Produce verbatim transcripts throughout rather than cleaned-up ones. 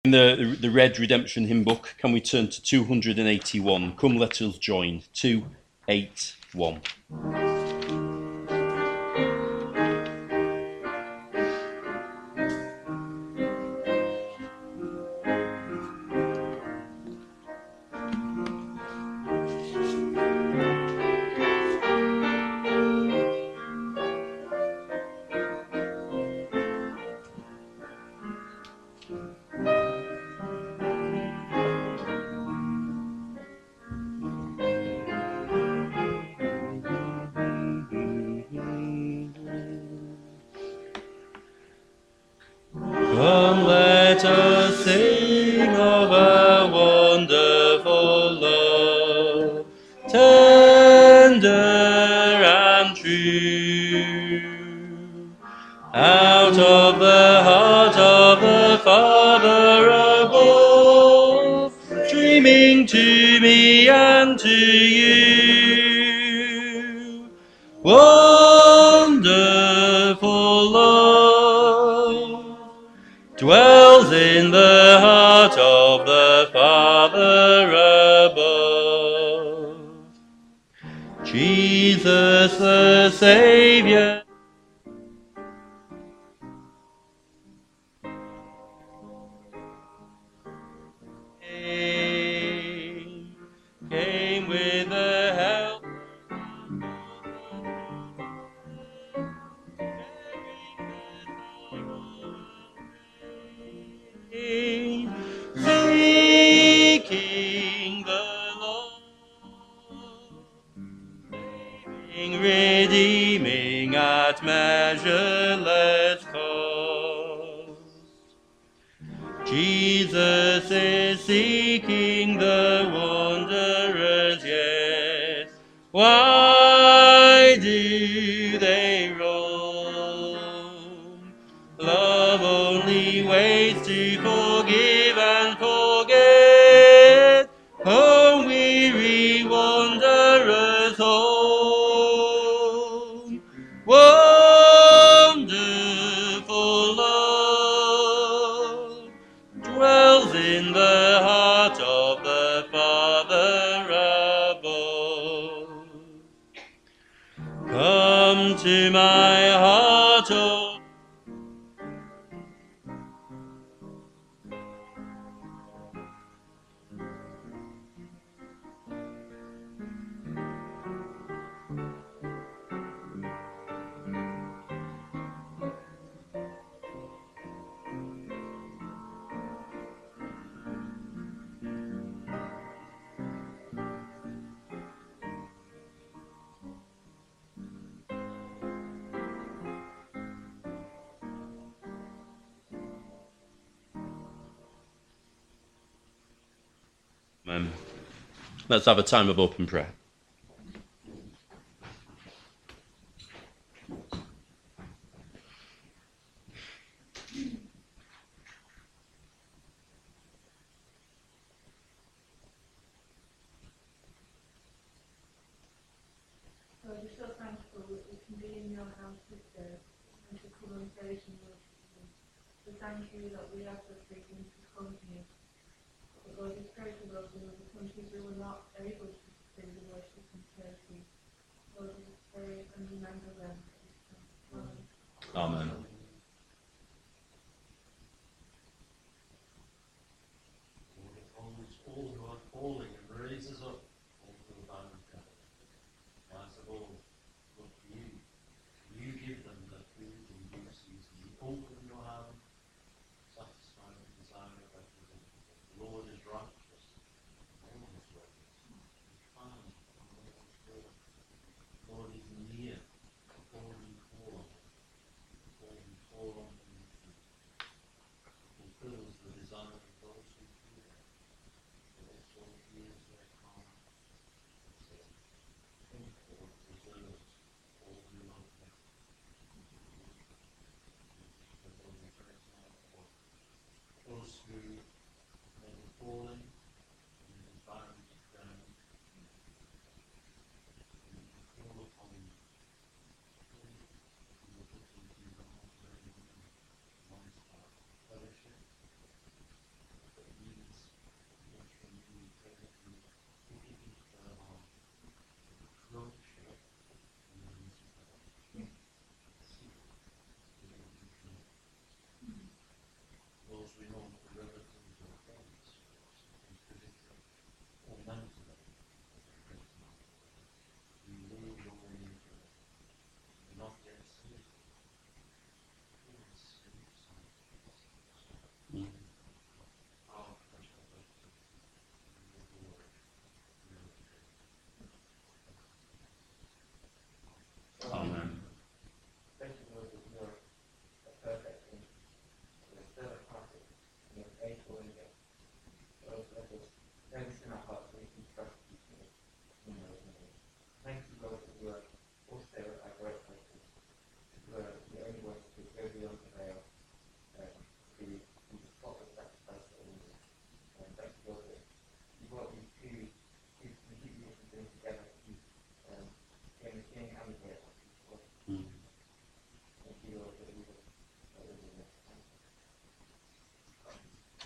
In the, the Red Redemption hymn book, can we turn to two hundred eighty-one? Come, let us join. two eighty-one. Come, let us sing of a wonderful love, tender and true. Out of the heart of the Father above, streaming to me and to you. Wonderful love dwells in the heart of the Father above. Jesus the Saviour, came, came with the help seeking the Lord, redeeming at measureless cost. Jesus is seeking the wanderers yet. Why do they roam? Love only waits to forgive and forget. Home, weary wanderers home. Wonderful love dwells in the heart of the Father above. Come to my heart, O Um, let's have a time of open prayer. Lord, we're so thankful that we can be in your house this day and to come and praise and worship you. We thank you that we have the freedom to come here. But Lord, we pray for those in other countries who are not able to bring the worship and praise. Lord, we pray and remember them. Amen. All who are falling and raise us up onto the banner of God. Last of all, look to you. You give them the food in due season. You open your hand, satisfy the desire of everyone. The Lord is righteous, all his ways. He finds all his will. The Lord is near, all who call on him. All who call on him. Fulfills the desire of those who fear him. Also hears their cry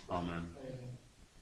Amen. Amen.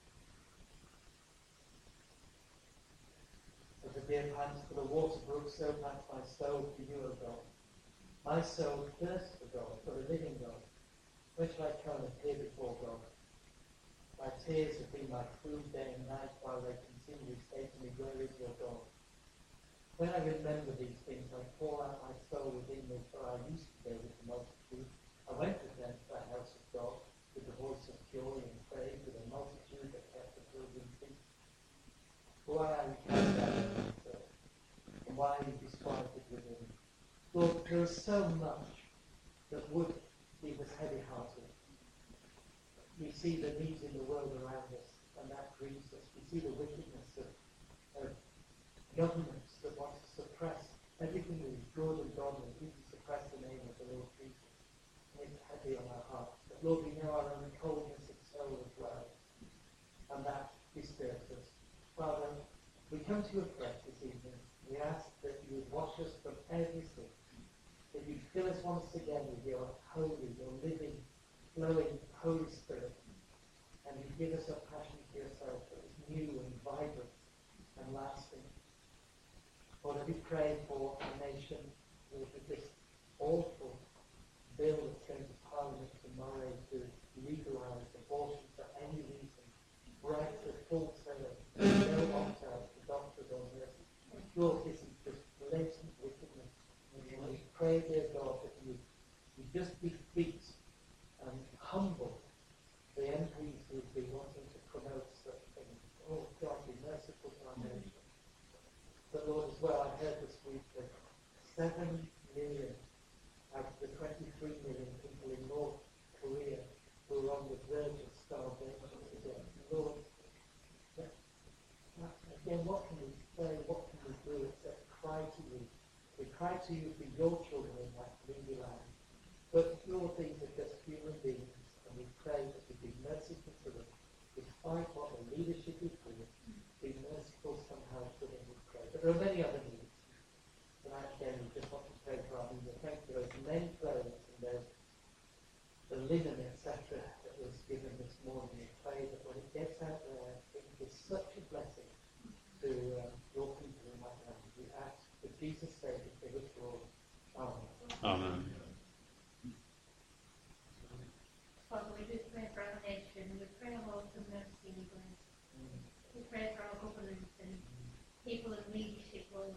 As a deer pants for the water brook, so pants my soul for you, O God. My soul thirsts for God, for the living God. When shall I come and appear before God? My tears have been my food day and night, while they continually say to me, where is your God? When I remember these things, I pour out my soul within me, for I used to go with the multitude. I went with them to the house of God, with the voice of joy and praise, with a multitude that kept the pilgrim feast. Why are you carried out of myself? And why are you disquieted within me? Lord, there is so much that would leave us heavy-hearted. We see the needs in the world around us, and that grieves us. We see the wickedness of, of governments that want to suppress everything that is good and godly, even suppress the name of the Lord Jesus. And it's heavy on our hearts. But Lord, we know our own coldness of soul as well, and that disturbs us. Father, we come to you afresh this evening. We ask that you would wash us from every sin, that you fill us once again with your holy, your living, flowing Holy Spirit, and you give us a passion for yourself that is new and vibrant and lasting. Lord, we pray for our nation with this awful bill that's going to Parliament tomorrow to legalise abortion for any reason, right to full term, no opt-out for doctors or nurses. Lord, this is just blatant wickedness. And we pray, dear God, that you, you just defeat and humble the M Ps who would be wanting to promote such things. Oh God, be merciful to our nation. But Lord, as well, I heard this week that seven million out of the twenty-three million people in North Korea who are on the verge of starvation today. Lord, that, that, again, what can we say? What can we do except cry to you? We cry to you for your children in that needy land. But Lord, these are just human beings, and we pray that you be merciful to them, despite what the leadership is doing. Be merciful somehow to them, we pray. But there are many other needs. Tonight, again, we just want to pray for our needs. Thank you for those many clothes and those, the linen, et cetera, that was given this morning. We pray that when it gets out there, it will be such a blessing to um, your people in that land. We ask for Jesus' sake and for his glory. Amen. Amen. Father, we do pray for our nation, and we pray, Lord, for mercy and grace. We pray for our government and people in leadership, Lord,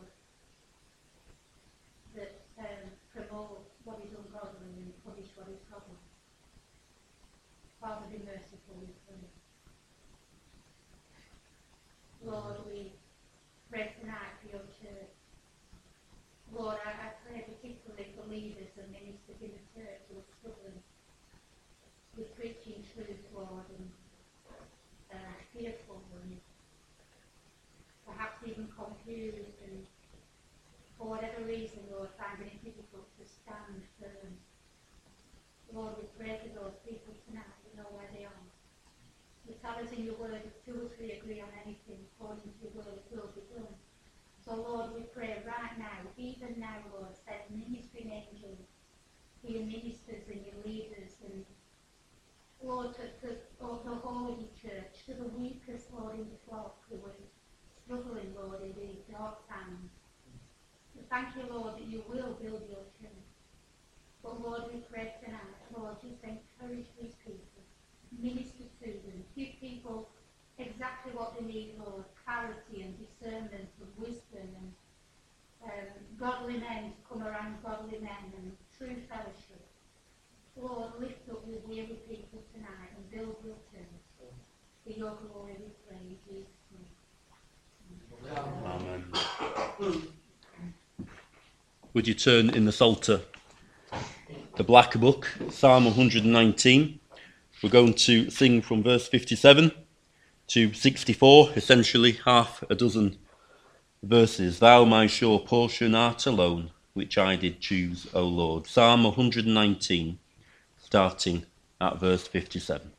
that um, promote what is ungodly and punish what is godly. Father, be merciful, we pray. Lord, we pray tonight for your church. Lord, I, I pray particularly for leaders and ministers in the church who are struggling with preaching truth, Lord, and uh, fearful and perhaps even confused, and for whatever reason, Lord, finding it difficult to stand firm. Lord, we pray for those people tonight. You know where they are. You tell us in your word, if two or three agree on anything, according to your word, it will be done. So, Lord, we pray right now, even now, Lord, send ministering angels for your ministers and your leaders, and Lord, to, to, to the holy church, to the weakest, Lord, in the flock who are struggling, Lord, in these dark times. We thank you, Lord, that you will build your church. But Lord, we pray tonight, Lord, just encourage these people, minister to them, give people exactly what they need, Lord, clarity and discernment and wisdom and um, godly men to come around godly men and true fellowship. Lord, lift up your weary people tonight and build your church. For your glory we pray in Jesus' name. Amen. Would you turn in the Psalter, the Black Book, Psalm one hundred nineteen. We're going to sing from verse fifty-seven to sixty-four, essentially half a dozen verses. Thou my sure portion art alone, which I did choose, O Lord. Psalm one hundred nineteen, starting at verse fifty-seven.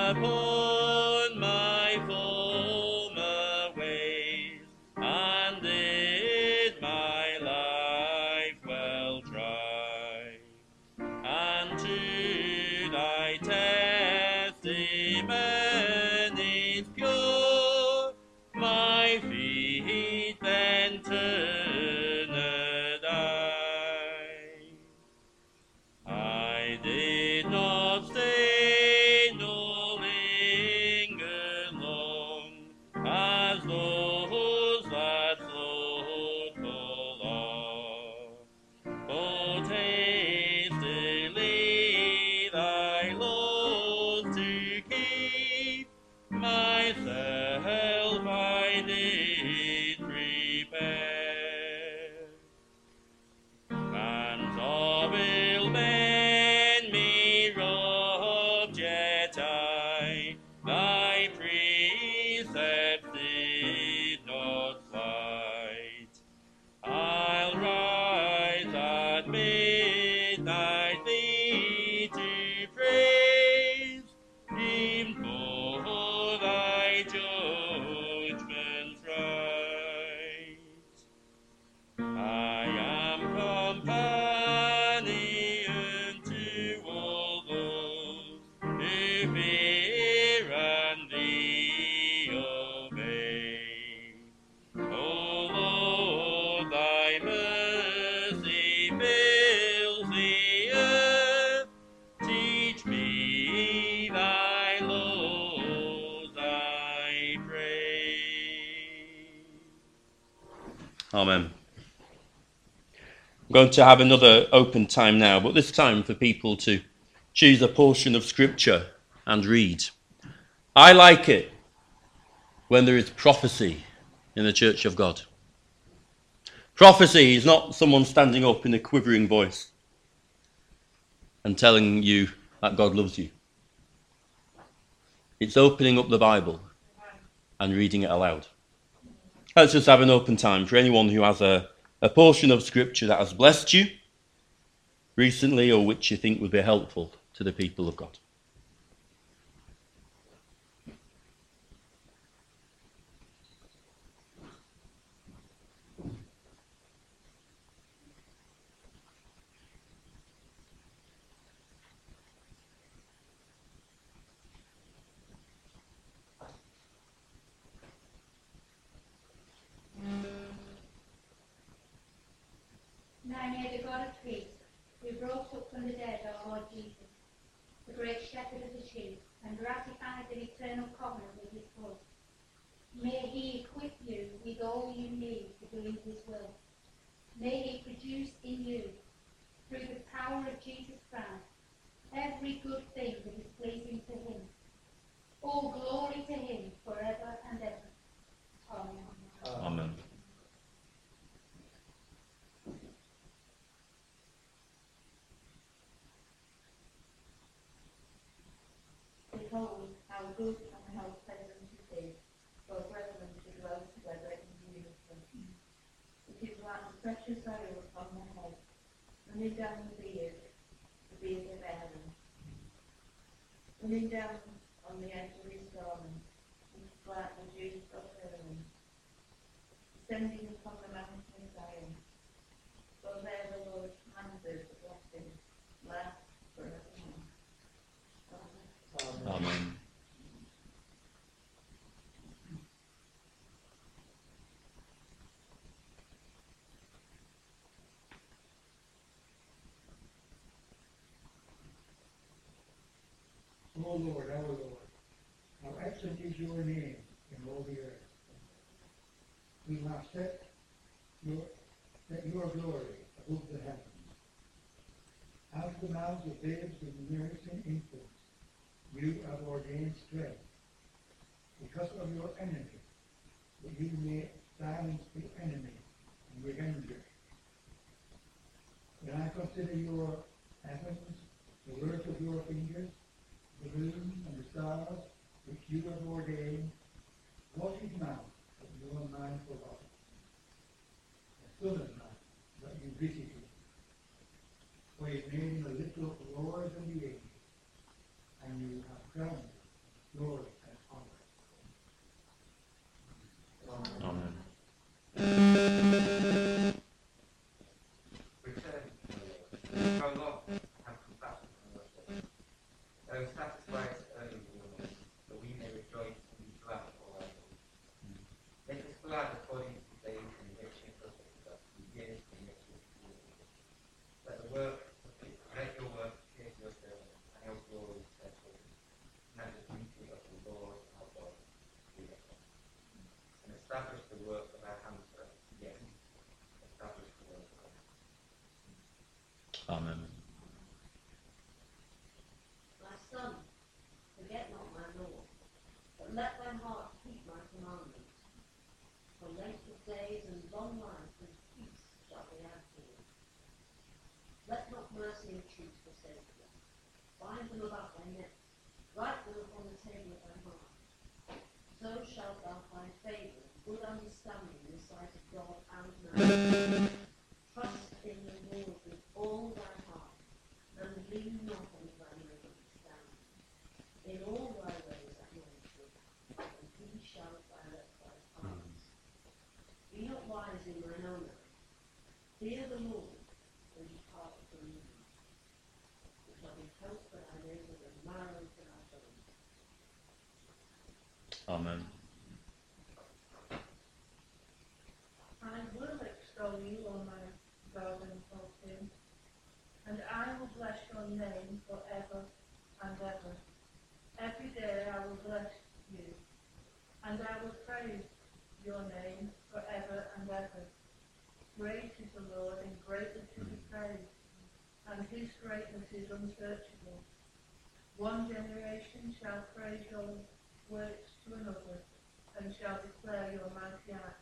upon my former ways, and did my life well try, and to thy testimonies pure, my feet then turned I. I did not stay nor linger long, as those that slothful are, but hastily thy laws to keep, myself I did prepare. Hands of ill men me robbed, yet I thy precepts did not slight. I'll rise at midnight thee to praise, him for thy judgments right. I am companion to all those who fear and thee obey. O Lord, thy mercy fills the earth. Teach me thy laws, I pray. Amen. I'm going to have another open time now, but this time for people to choose a portion of scripture and read. I like it when there is prophecy in the church of God. Prophecy is not someone standing up in a quivering voice and telling you that God loves you. It's opening up the Bible and reading it aloud. Let's just have an open time for anyone who has a A portion of scripture that has blessed you recently, or which you think would be helpful to the people of God. Now may the God of peace, who brought up from the dead our Lord Jesus, the great shepherd of the sheep, and ratified an eternal covenant with his blood, may he equip you with all you need to believe his will. May he produce in you, through the power of Jesus Christ, every good thing that is pleasing to him. All glory to him forever and ever. Amen. Amen. Behold, how good and how pleasant it is for brethren to dwell together in unity. It is like the precious oil upon the head, running down the beard, the beard of Aaron, running down on the edge of his garment, which is like the dew of Hermon, descending upon the mountain of Zion. For there the Lord commanded the blessing, last forevermore. Amen. Amen. O Lord, our Lord, how excellent is your name in all the earth. We have set your, set your glory above the heavens. Out of the mouths of babes and nursing infants, you have ordained strength, because of your enemy, that you may silence the enemy and revenger. When I consider your heavens, the work of your fingers, the moon and the stars which you have ordained, what is man that you are mindful of? A son of man that you visit him. For you made him a little lower than the angels, and you have crowned him Amen. My son, forget not my law, but let thine heart keep my commandments. For length of days and long life and peace shall be added to thee. Let not mercy and truth forsake thee. Bind them about thy neck, write them upon the table of thy heart. So shalt thou find favour and good understanding in the sight of God and man. Trust in the Lord with all thy heart, and lean not on thine own understanding. In all thy ways acknowledge him, and he shall direct thy paths. Be not wise in thine own eyes. Fear the Lord, and depart from evil. It shall be health for thy limbs and marrow for thy bones. Amen. I will extol you, O my God and O King, and I will bless your name forever and ever. Every day I will bless you, and I will praise your name forever and ever. Great is the Lord, and greatly to be praised, and his greatness is unsearchable. One generation shall praise your works to another, and shall declare your mighty acts.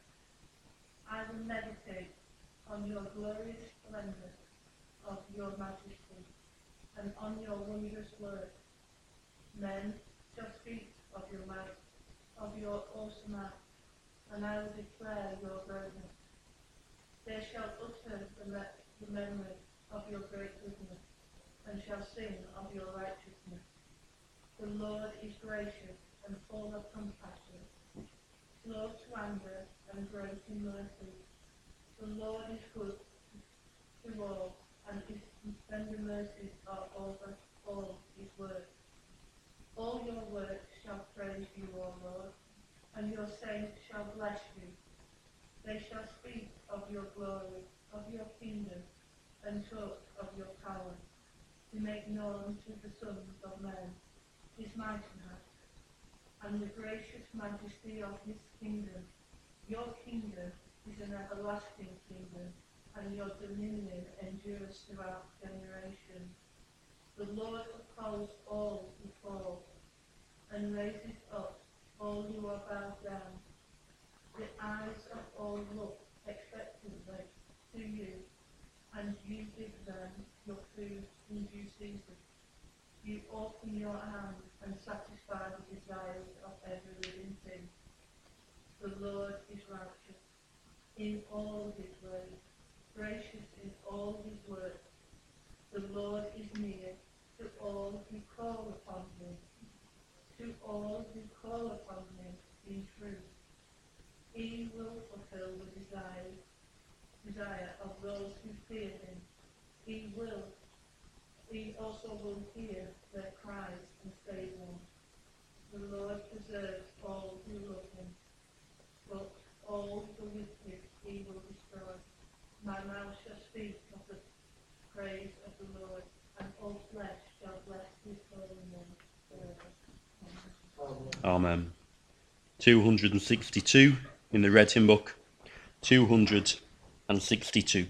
I will meditate on your glorious splendor of your majesty, and on your wondrous works. Men shall speak of your might, of your awesome acts, and I will declare your greatness. They shall utter the, me- the memory of your great goodness, and shall sing of your righteousness. The Lord is gracious and full of compassion, slow to anger and great in mercy. The Lord is good to all, and his tender mercies are over all his works. All your works shall praise you, O Lord, and your saints shall bless you. They shall speak of your glory, of your kingdom, and talk of your power, to make known to the sons of men his mighty acts, and the gracious majesty of his kingdom. Your kingdom is an everlasting kingdom, and your dominion endures throughout generations. The Lord upholds all who fall, and raises up all who are bowed down. The eyes of all look expectantly to you, and you give them your food in due season. You open your hand and satisfy the desires of every living thing. The Lord is righteous in all his ways, gracious in all his works. The Lord is near to all who call upon him, to all who call upon him in truth. He will fulfill the desires, desire of those who fear him. He will, he also will hear their cries and save them. The Lord preserves all who love him, but all the wicked he will destroy. My mouth shall speak of the praise of the Lord, and all flesh shall bless his holy name forever. Amen. Amen. two hundred sixty-two in the Red Hymn Book. two hundred sixty-two.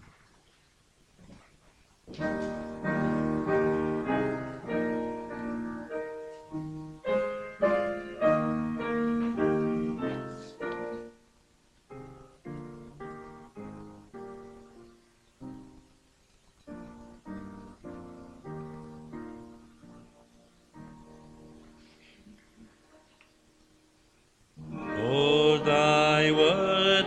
For thy word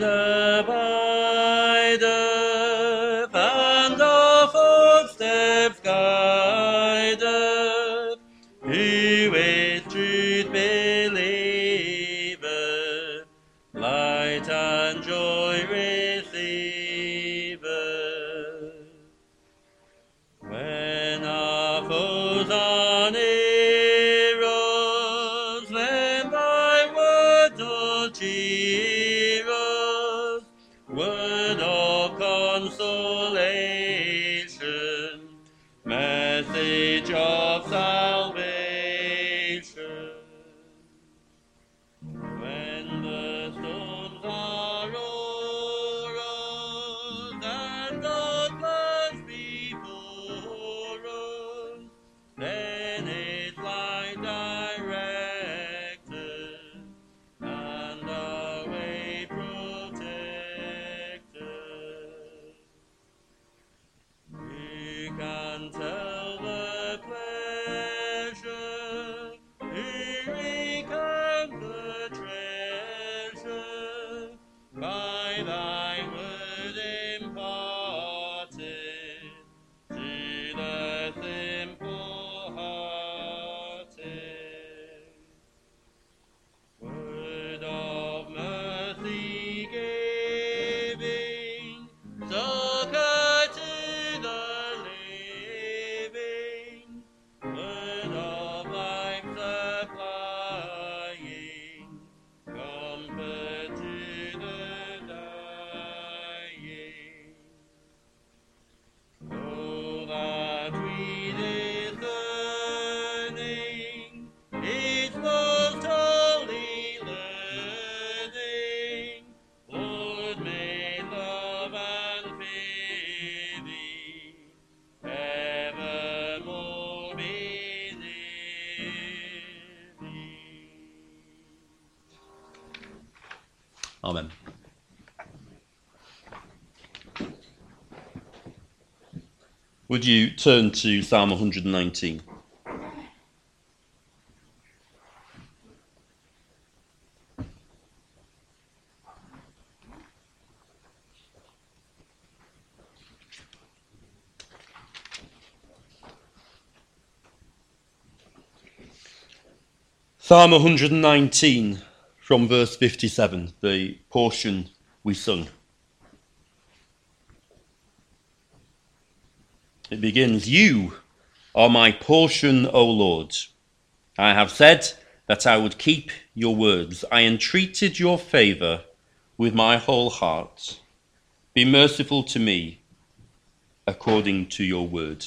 abideth, and our footsteps guideth, who with truth believeth, light and joy receiveth. When our foes are near us, then thy word doth cheer us, word of consolation, message of salvation. When the storms are o'er us, and God lies before can tell the pleasure, who recount the treasure, by thy word imparted to the simple hearted. Word of mercy giving, succor to the living, word of life supplying, comfort to the dying. Oh, that we discerning its most holy learning, Lord, may love and fear thee evermore be living. Amen. Would you turn to Psalm one hundred nineteen? Psalm one hundred nineteen from verse fifty-seven, the portion we sung. It begins, "You are my portion, O Lord. I have said that I would keep your words. I entreated your favour with my whole heart. Be merciful to me according to your word."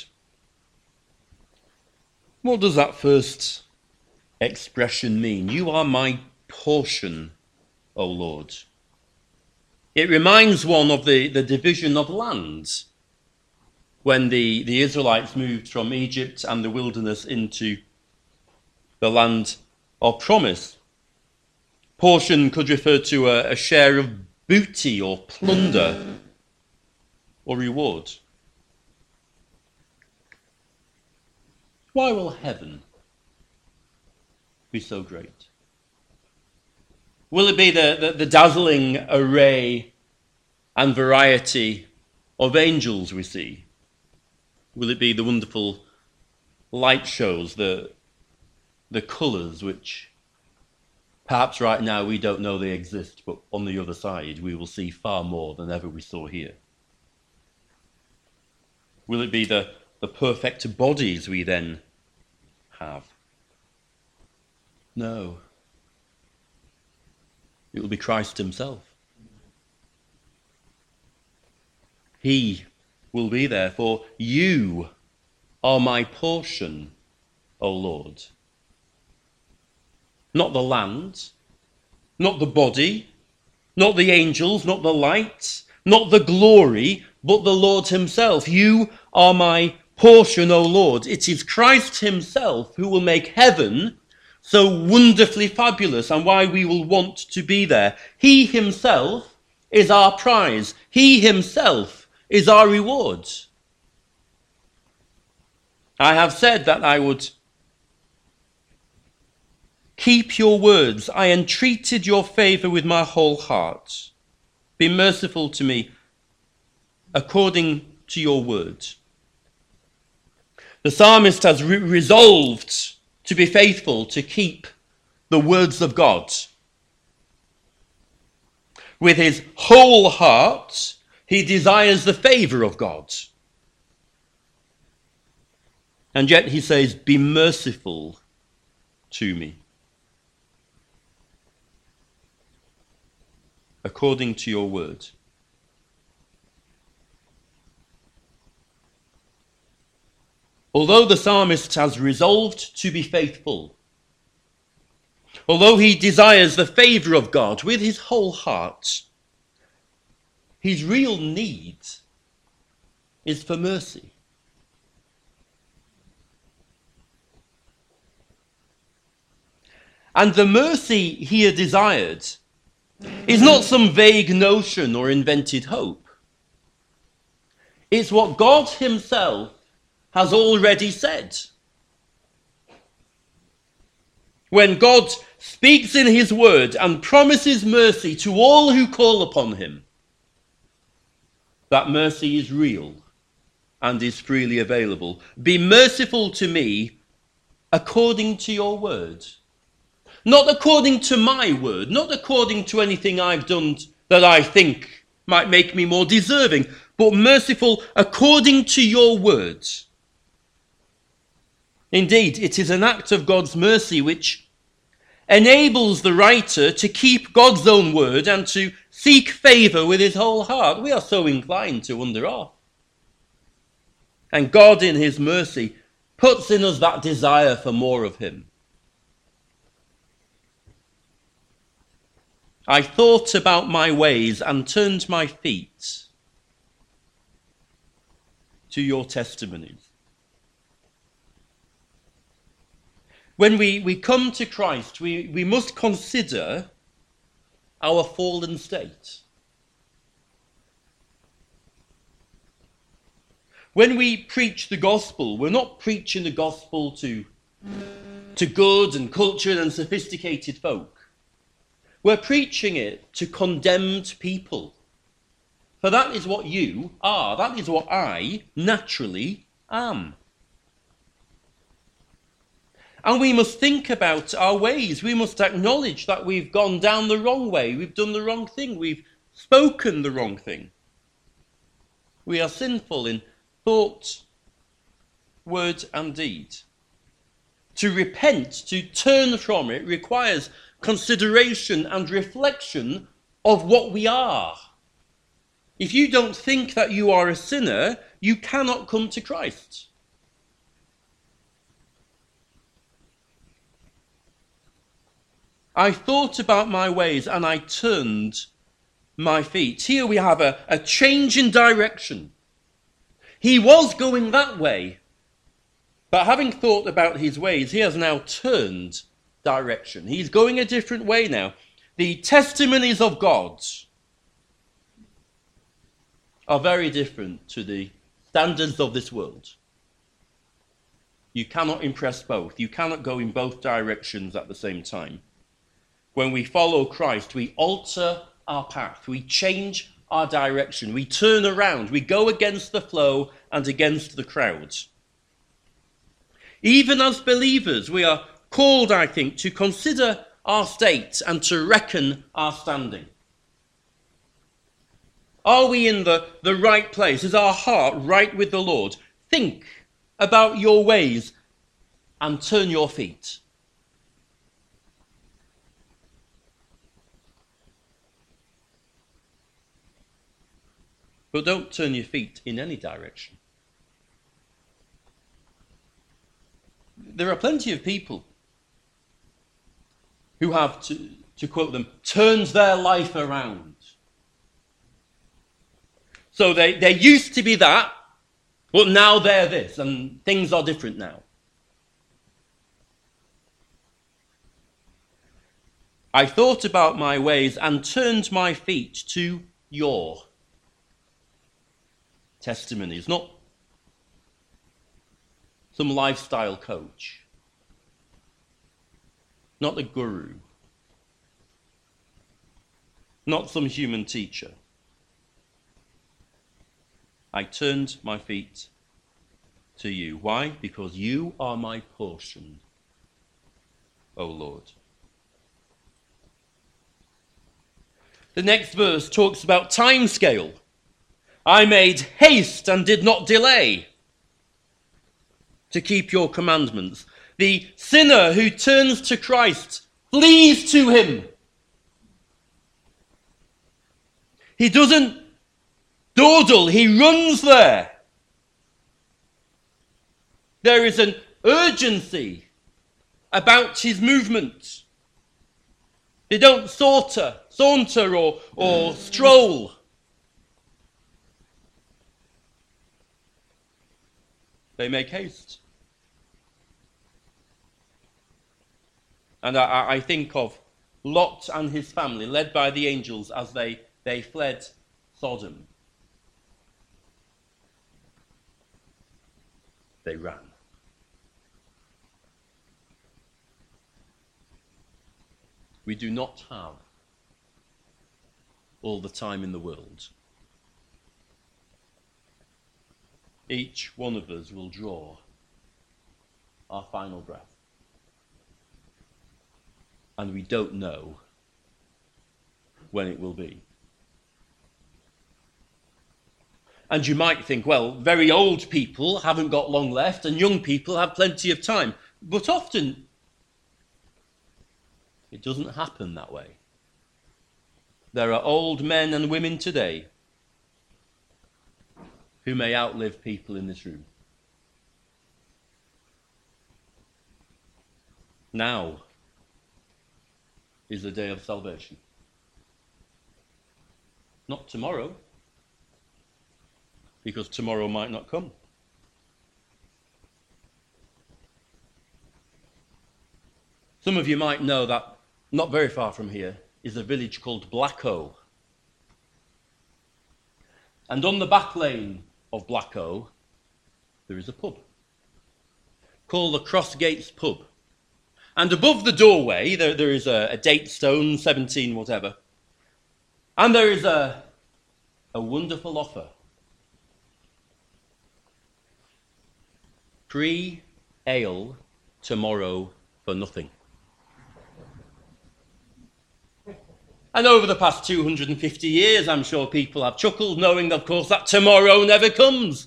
What does that first expression mean? You are my portion, O Lord. It reminds one of the, the division of land when the, the Israelites moved from Egypt and the wilderness into the land of promise. Portion could refer to a, a share of booty or plunder or reward. Why will heaven be so great? Will it be the, the, the dazzling array and variety of angels we see? Will it be the wonderful light shows, the, the colours which perhaps right now we don't know they exist, but on the other side we will see far more than ever we saw here? Will it be the, the perfect bodies we then have? No. It will be Christ himself. He will be there, for you are my portion, O Lord. Not the land, not the body, not the angels, not the light, not the glory, but the Lord himself. You are my portion, O Lord. It is Christ himself who will make heaven so wonderfully fabulous and why we will want to be there. He himself is our prize. He himself is our reward. I have said that I would keep your words. I entreated your favour with my whole heart. Be merciful to me according to your word. The psalmist has re- resolved to be faithful, to keep the words of God. With his whole heart, he desires the favour of God. And yet he says, be merciful to me according to your word. Although the psalmist has resolved to be faithful, although he desires the favour of God with his whole heart, his real need is for mercy. And the mercy here desired is not some vague notion or invented hope. It's what God himself has already said. When God speaks in his word and promises mercy to all who call upon him, that mercy is real and is freely available. Be merciful to me according to your word. Not according to my word, not according to anything I've done that I think might make me more deserving, but merciful according to your word. Indeed, it is an act of God's mercy which enables the writer to keep God's own word and to seek favour with his whole heart. We are so inclined to wander off. And God in his mercy puts in us that desire for more of him. I thought about my ways and turned my feet to your testimonies. When we, we come to Christ, we, we must consider our fallen state. When we preach the gospel, we're not preaching the gospel to, to good and cultured and sophisticated folk. We're preaching it to condemned people. For that is what you are. That is what I naturally am. And we must think about our ways. We must acknowledge that we've gone down the wrong way. We've done the wrong thing. We've spoken the wrong thing. We are sinful in thought, word, and deed. To repent, to turn from it, requires consideration and reflection of what we are. If you don't think that you are a sinner, you cannot come to Christ. I thought about my ways and I turned my feet. Here we have a, a change in direction. He was going that way, but having thought about his ways, he has now turned direction. He's going a different way now. The testimonies of God are very different to the standards of this world. You cannot impress both. You cannot go in both directions at the same time. When we follow Christ, we alter our path. We change our direction. We turn around. We go against the flow and against the crowd. Even as believers, we are called, I think, to consider our state and to reckon our standing. Are we in the, the right place? Is our heart right with the Lord? Think about your ways and turn your feet. But don't turn your feet in any direction. There are plenty of people who have, to, to quote them, turned their life around. So they, they used to be that, but now they're this, and things are different now. I thought about my ways and turned my feet to your testimonies, not some lifestyle coach, not the guru, not some human teacher. I turned my feet to you. Why? Because you are my portion, O Lord. The next verse talks about time scale. I made haste and did not delay to keep your commandments. The sinner who turns to Christ flees to him. He doesn't dawdle, he runs there. There is an urgency about his movement. They don't saunter, saunter or, or stroll. They make haste. And I, I think of Lot and his family, led by the angels as they, they fled Sodom. they ran. We do not have all the time in the world. Each one of us will draw our final breath. And we don't know when it will be. And you might think, well, very old people haven't got long left and young people have plenty of time. But often it doesn't happen that way. There are old men and women today who may outlive people in this room. Now is the day of salvation. Not tomorrow, because tomorrow might not come. Some of you might know that not very far from here is a village called Blacko. And on the back lane of Blacko, there is a pub called the Crossgates Pub. And above the doorway, there, there is a, a date stone, seventeen whatever. And there is a, a wonderful offer. Free ale tomorrow for nothing. And over the past two hundred fifty years, I'm sure people have chuckled, knowing, of course, that tomorrow never comes.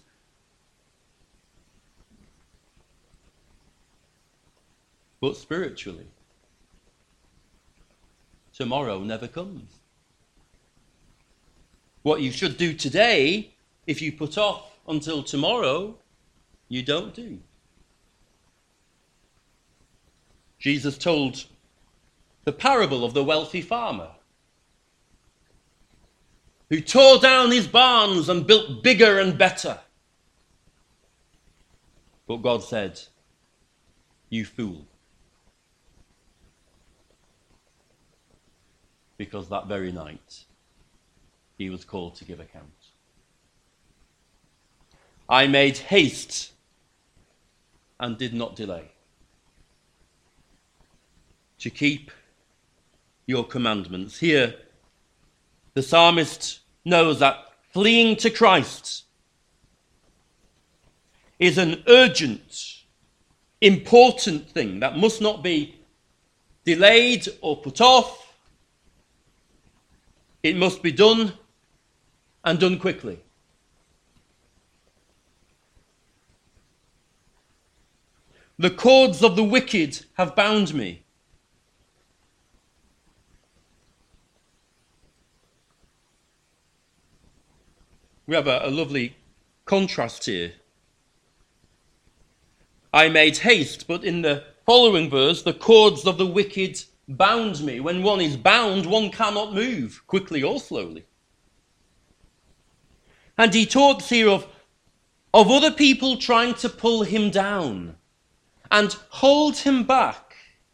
But spiritually, tomorrow never comes. What you should do today, if you put off until tomorrow, you don't do. Jesus told the parable of the wealthy farmer who tore down his barns and built bigger and better. But God said, "You fool." Because that very night, he was called to give account. I made haste and did not delay to keep your commandments. Here, the psalmist knows that fleeing to Christ is an urgent, important thing that must not be delayed or put off. It must be done, and done quickly. The cords of the wicked have bound me. We have a, a lovely contrast here. I made haste, but in the following verse, the cords of the wicked bound me. When one is bound, one cannot move, quickly or slowly. And he talks here of, of other people trying to pull him down and hold him back,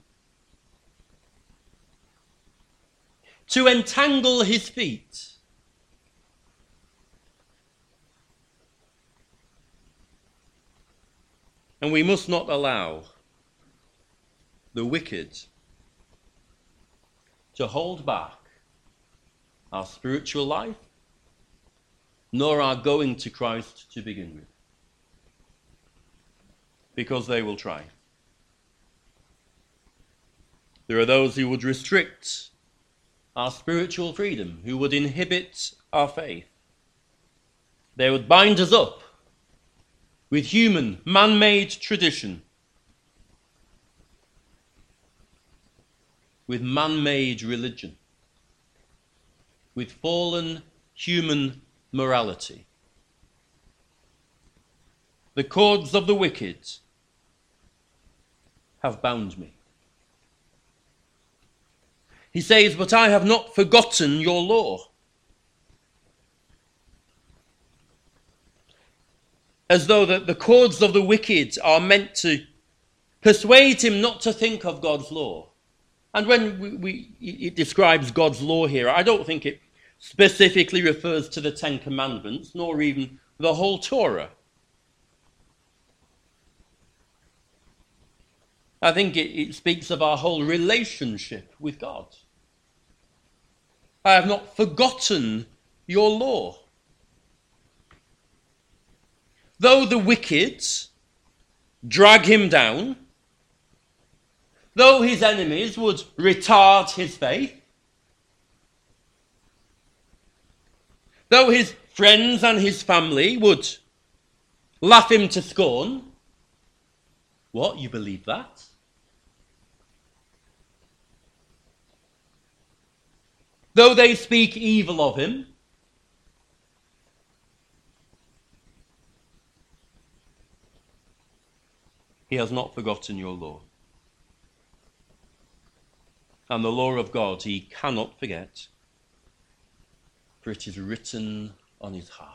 to entangle his feet. And we must not allow the wicked to hold back our spiritual life, nor our going to Christ to begin with. Because they will try. There are those who would restrict our spiritual freedom, who would inhibit our faith. They would bind us up with human, man-made tradition, with man-made religion, with fallen human morality. The cords of the wicked have bound me. He says, but I have not forgotten your law. As though the, the cords of the wicked are meant to persuade him not to think of God's law. And when we, we, it describes God's law here, I don't think it specifically refers to the Ten Commandments, nor even the whole Torah. I think it, it speaks of our whole relationship with God. I have not forgotten your law. Though the wicked drag him down, though his enemies would retard his faith, though his friends and his family would laugh him to scorn, what, you believe that? Though they speak evil of him, he has not forgotten your law. And the law of God he cannot forget, for it is written on his heart.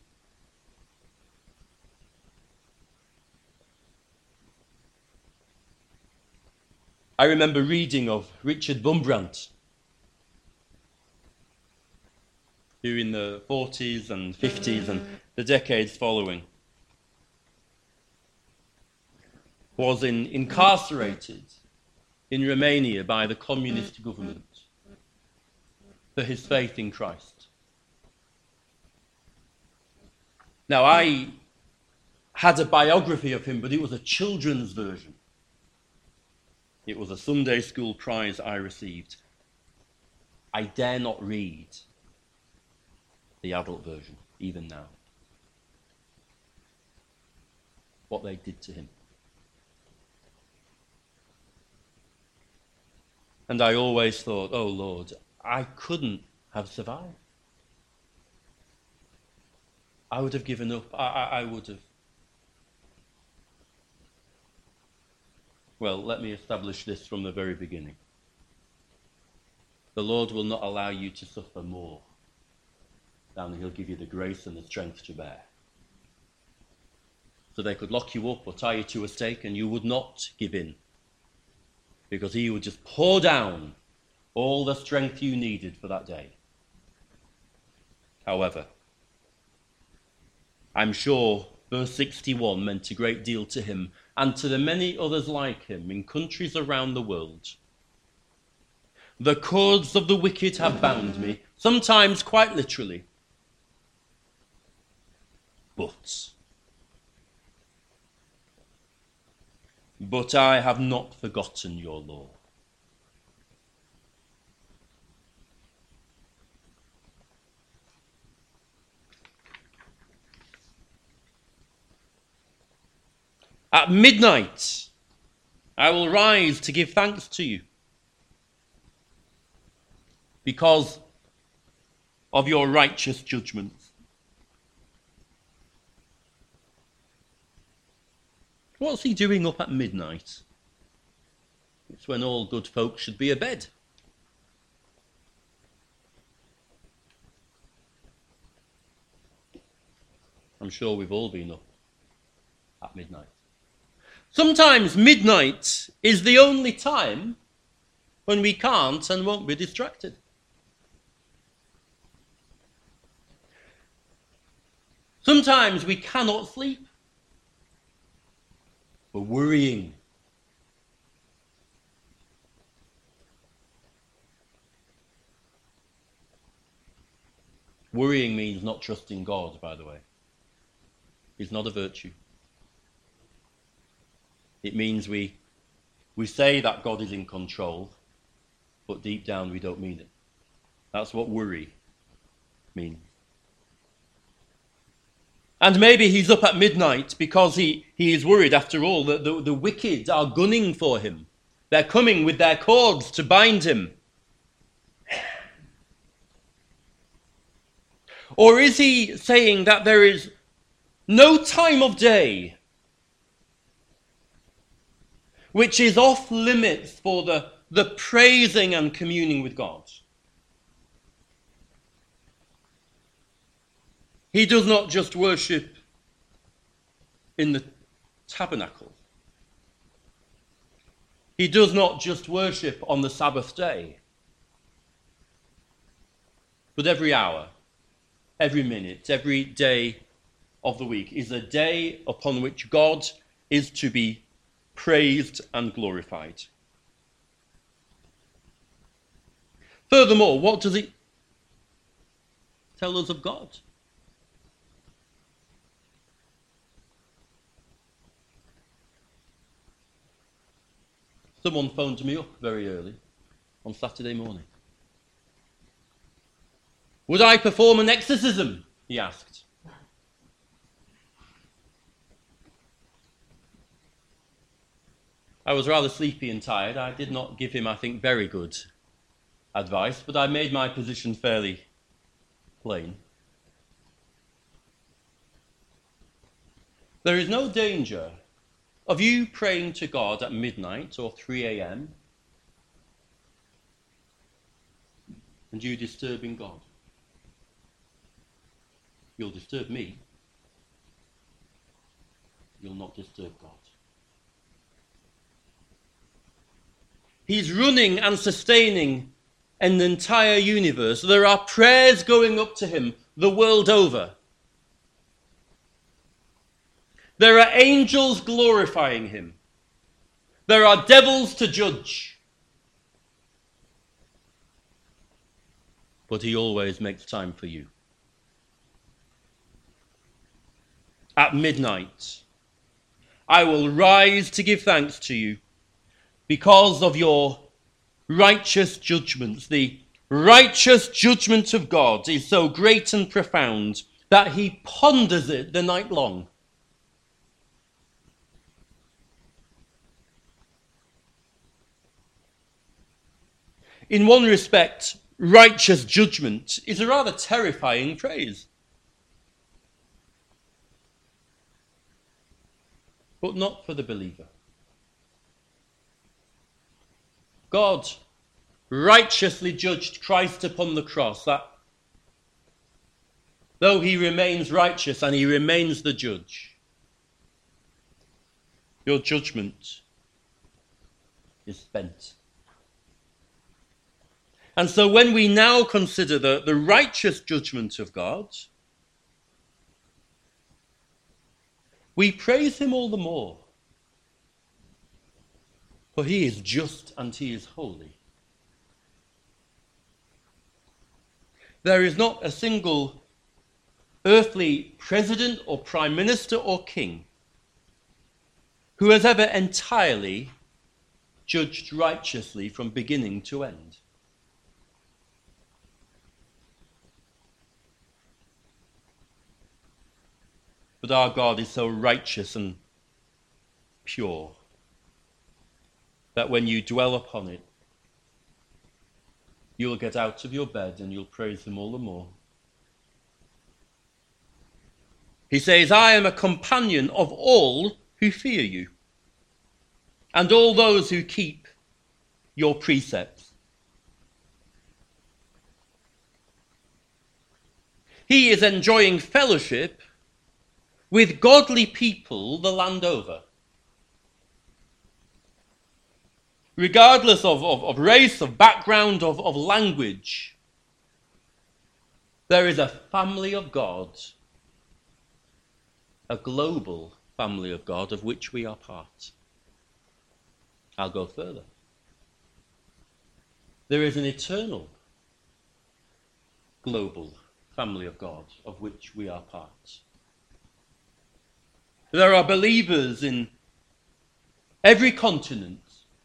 I remember reading of Richard Wurmbrand, who in the forties and fifties and the decades following was in, incarcerated in Romania by the communist government for his faith in Christ. Now, I had a biography of him, but it was a children's version. It was a Sunday school prize I received. I dare not read the adult version, even now. What they did to him. And I always thought, oh Lord, I couldn't have survived. I would have given up. I, I, I would have. Well, let me establish this from the very beginning. The Lord will not allow you to suffer more than he'll give you the grace and the strength to bear. So they could lock you up or tie you to a stake and you would not give in, because he would just pour down all the strength you needed for that day. However, I'm sure verse sixty-one meant a great deal to him and to the many others like him in countries around the world. The cords of the wicked have bound me, sometimes quite literally. But, but I have not forgotten your law. At midnight, I will rise to give thanks to you because of your righteous judgments. What's he doing up at midnight? It's when all good folk should be abed. I'm sure we've all been up at midnight. Sometimes midnight is the only time when we can't and won't be distracted. Sometimes we cannot sleep. We're worrying. Worrying means not trusting God, by the way. It's not a virtue. It means we, we say that God is in control, but deep down we don't mean it. That's what worry means. And maybe he's up at midnight because he, he is worried, after all, that the, the wicked are gunning for him. They're coming with their cords to bind him. Or is he saying that there is no time of day which is off limits for the, the praising and communing with God? He does not just worship in the tabernacle. He does not just worship on the Sabbath day. But every hour, every minute, every day of the week is a day upon which God is to be praised and glorified. Furthermore, what does it tell us of God? Someone phoned me up very early on Saturday morning. Would I perform an exorcism? He asked. I was rather sleepy and tired. I did not give him, I think, very good advice, but I made my position fairly plain. There is no danger of you praying to God at midnight or three a.m. and you disturbing God. You'll disturb me. You'll not disturb God. He's running and sustaining an entire universe. There are prayers going up to him the world over. There are angels glorifying him. There are devils to judge. But he always makes time for you. At midnight, I will rise to give thanks to you because of your righteous judgments. The righteous judgment of God is so great and profound that he ponders it the night long. In one respect, righteous judgment is a rather terrifying phrase. But not for the believer. God righteously judged Christ upon the cross, that though he remains righteous and he remains the judge, your judgment is spent. And so when we now consider the, the righteous judgment of God, we praise him all the more. For he is just and he is holy. There is not a single earthly president or prime minister or king who has ever entirely judged righteously from beginning to end. But our God is so righteous and pure that when you dwell upon it, you'll get out of your bed and you'll praise him all the more. He says, I am a companion of all who fear you, and all those who keep your precepts. He is enjoying fellowship with godly people the land over. Regardless of, of, of race, of background, of, of language, there is a family of God, a global family of God of which we are part. I'll go further. There is an eternal global family of God of which we are part. There are believers in every continent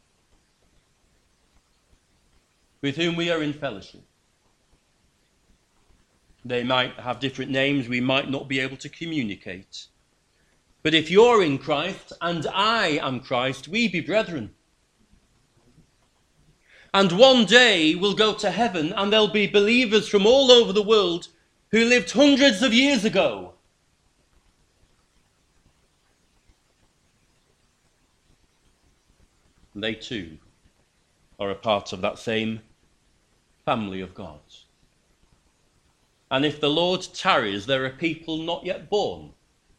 with whom we are in fellowship. They might have different names, we might not be able to communicate. But if you're in Christ and I am Christ, we be brethren. And one day we'll go to heaven and there'll be believers from all over the world who lived hundreds of years ago. They too are a part of that same family of God. And if the Lord tarries, there are people not yet born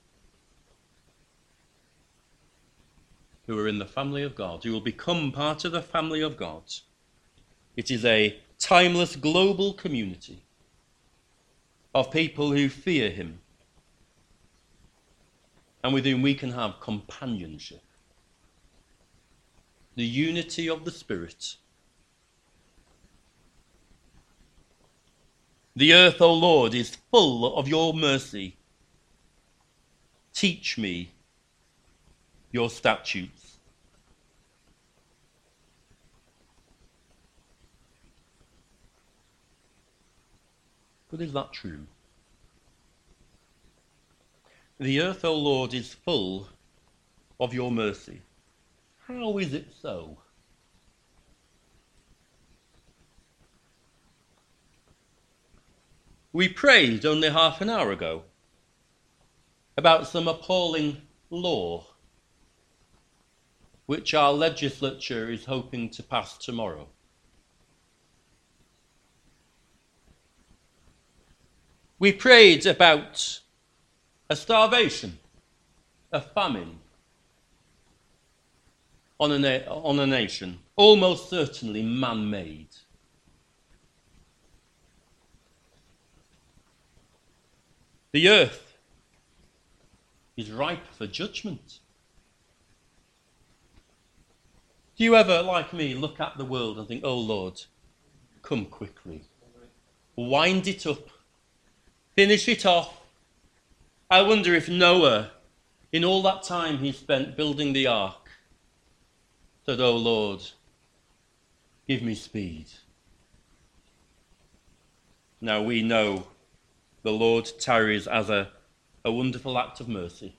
who are in the family of God, who will become part of the family of God. It is a timeless global community of people who fear him and with whom we can have companionship. the unity of the Spirit. The earth, O Lord, is full of your mercy. Teach me your statutes. But is that true? The earth, O Lord, is full of your mercy. How is it so? We prayed only half an hour ago about some appalling law which our legislature is hoping to pass tomorrow. We prayed about a starvation, a famine on a, na- on a nation, almost certainly man-made. The earth is ripe for judgment. Do you ever, like me, look at the world and think, oh Lord, come quickly. Wind it up. Finish it off. I wonder if Noah, in all that time he spent building the ark, said, oh Lord, give me speed. Now we know the Lord tarries as a, a wonderful act of mercy.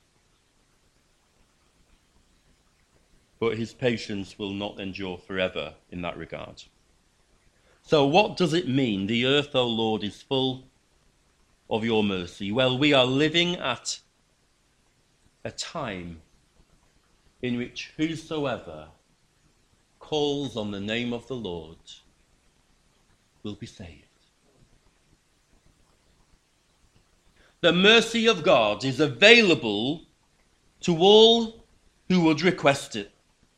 But his patience will not endure forever in that regard. So what does it mean? The earth, O Lord, is full of your mercy. Well, we are living at a time in which whosoever calls on the name of the Lord will be saved. The mercy of God is available to all who would request it,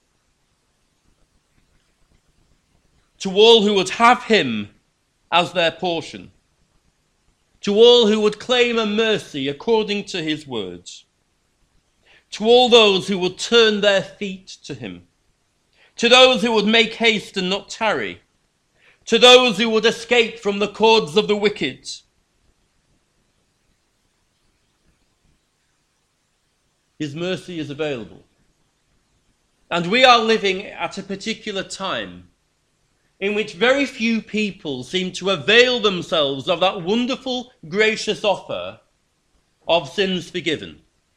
to all who would have him as their portion, to all who would claim a mercy according to his words, to all those who would turn their feet to him, to those who would make haste and not tarry, to those who would escape from the cords of the wicked. His mercy is available. And we are living at a particular time in which very few people seem to avail themselves of that wonderful, gracious offer of sins forgiven.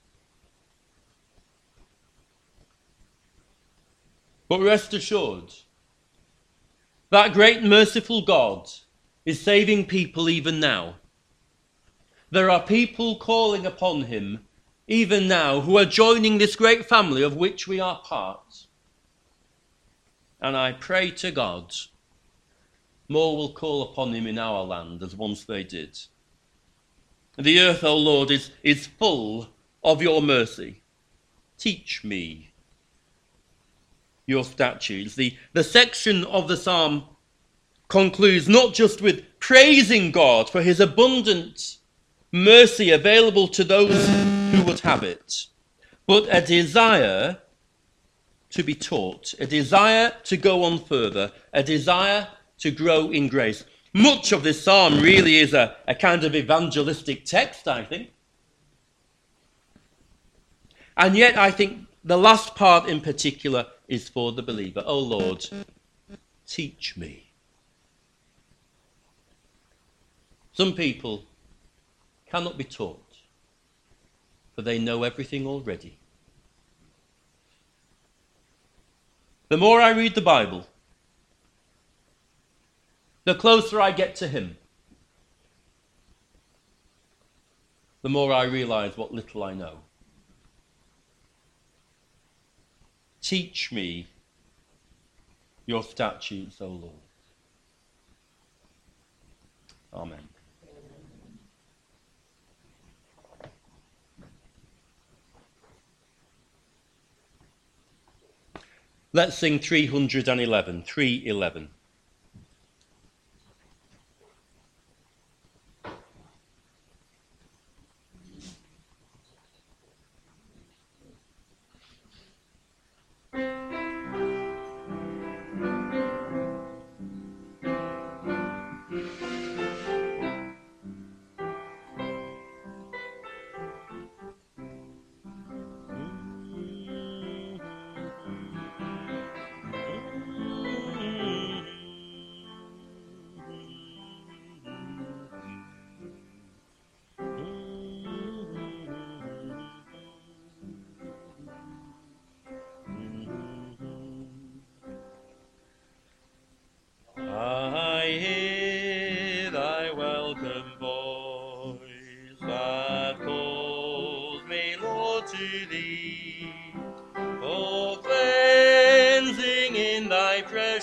But rest assured, that great merciful God is saving people even now. There are people calling upon him even now who are joining this great family of which we are part. And I pray to God, more will call upon him in our land as once they did. The earth, O Lord, is, is full of your mercy. Teach me your statutes. The, the section of the psalm concludes not just with praising God for his abundant mercy available to those who would have it, but a desire to be taught, a desire to go on further, a desire to grow in grace. Much of this psalm really is a, a kind of evangelistic text, I think. And yet I think the last part in particular is for the believer. Oh Lord, teach me. Some people cannot be taught, for they know everything already. The more I read the Bible, the closer I get to him, the more I realize what little I know. Teach me your statutes, O Lord. Amen. Let's sing three hundred eleven, three eleven. Thank you.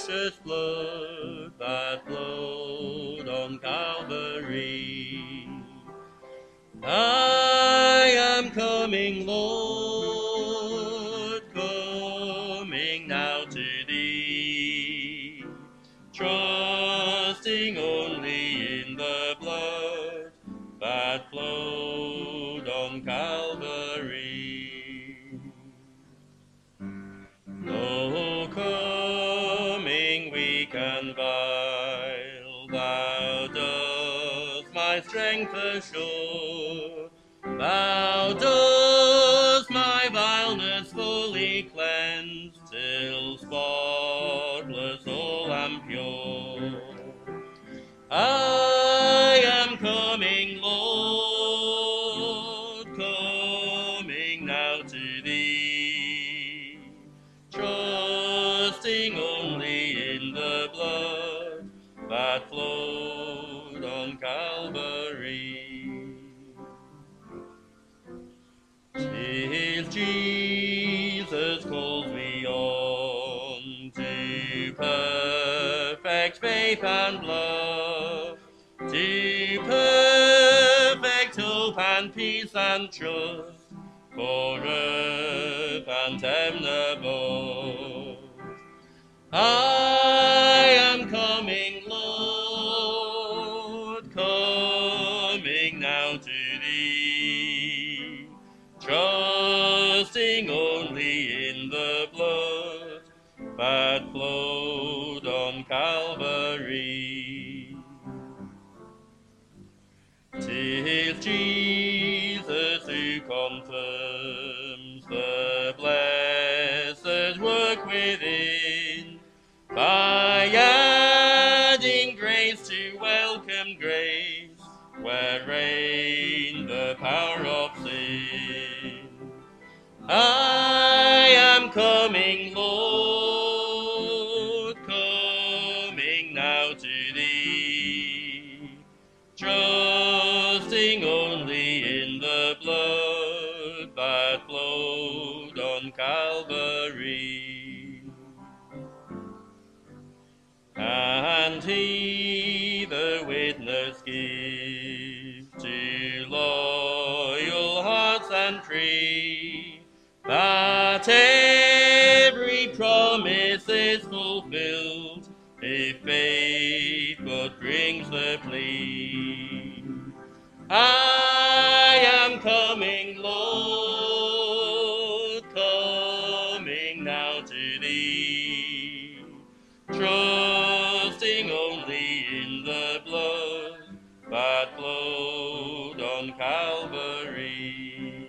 precious blood that flowed on Calvary. I am coming, Lord, coming now to thee, trusting only in the blood that flowed on Calvary. No coming weak and vile, thou dost my strength assure, thou dost my vileness fully cleanse, till spotless all am pure. I am coming, Lord, coming now to thee, trusting only in the blood that flowed on Calvary. 'Tis Jesus calls me on to perfect faith and love, to perfect hope and peace and trust, for earth and heaven above. I am coming, Lord, coming now to thee, trusting only in the blood that flowed on Calvary. 'Tis Jesus who confirms the blessed work within, by adding grace to welcome grace, where reigned the power of sin. I am coming, Lord, coming now to thee, trusting only in the blood that flowed on Calvary. And he the witness gives to loyal hearts and free, that every promise is fulfilled, if faith but brings the plea. I am coming, Lord, coming now to thee, trusting only in the blood that flowed on Calvary.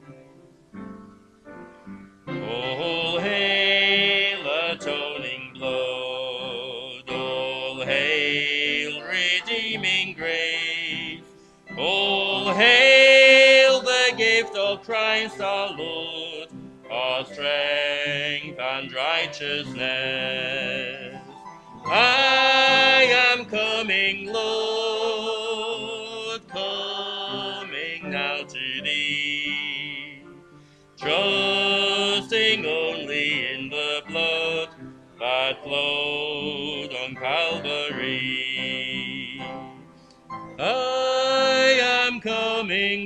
All hail atoning blood, all hail redeeming grace, all hail the gift of Christ our Lord, our strength and righteousness. I am coming, Lord, coming now to thee, trusting only in the blood that flowed on Calvary. I am coming,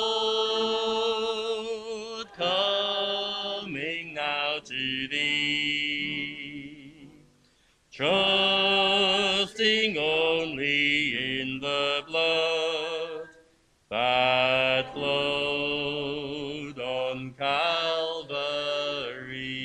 Lord, coming now to thee, trusting only in the blood that flowed on Calvary.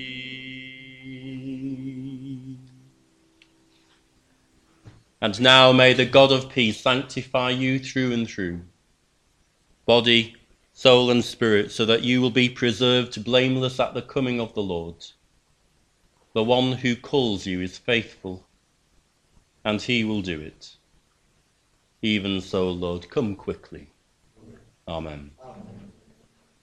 And now may the God of peace sanctify you through and through, body, soul and spirit, so that you will be preserved blameless at the coming of the Lord. The one who calls you is faithful, and he will do it. Even so, Lord, come quickly. Amen. Amen.